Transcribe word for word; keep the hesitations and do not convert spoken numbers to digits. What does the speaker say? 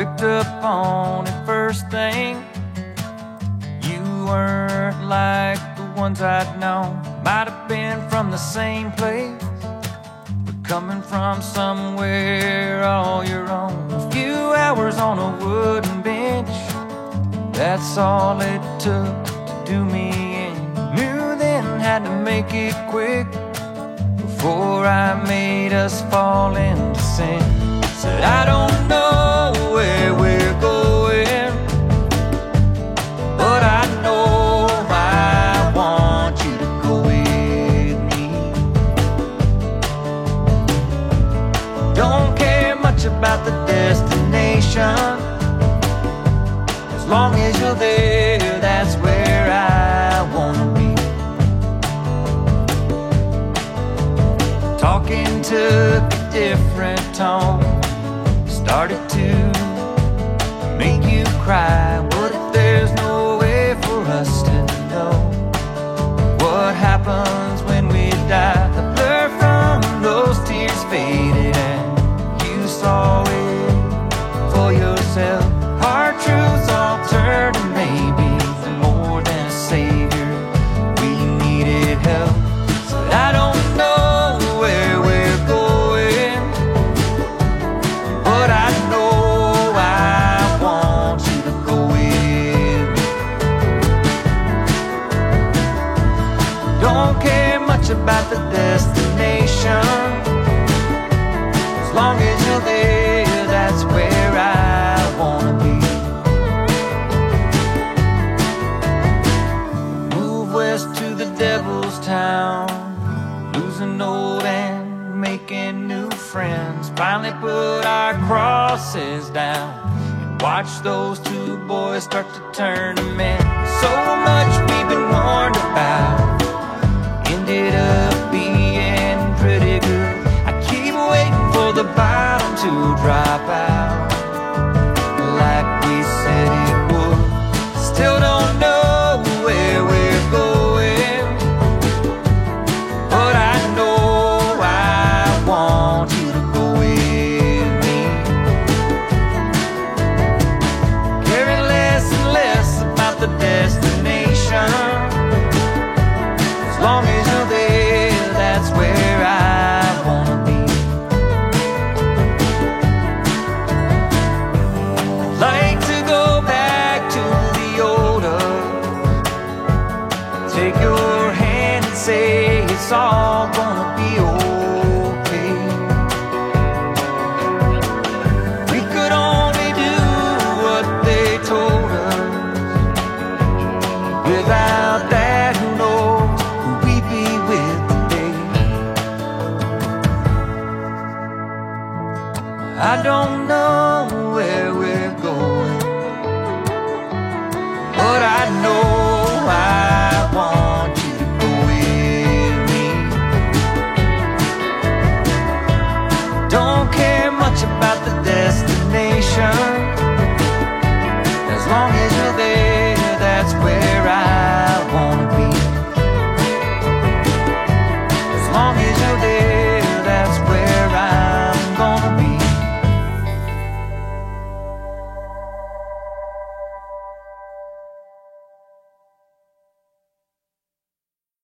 picked up on it first thing. You weren't like the ones I'd known. Might have been from the same place, but coming from somewhere all your own. A few hours on a wooden bench, that's all it took to do me in. Knew then had to make it quick before I made us fall into sin. Said I don't know where we're going, but I know I want you to go with me. Don't care much about the destination, as long as you're there, that's where I wanna be. Talking took a different tone, started to make you cry. What if there's no way for us to know what happens when we die? The blur from those tears faded and you saw it for yourself. Our truths all turned to maybe more than a savior. We needed help. So I don't know where we're going, but I know I want you to go with me. Don't care much about the destination, as long as you're there, that's where I wanna be. Move west to the devil's town, losing old and making new friends. Finally put our crosses down and watch those two boys start to turn to men. So much we've been warned about ended up being pretty good. I keep waiting for the bottom to drop out.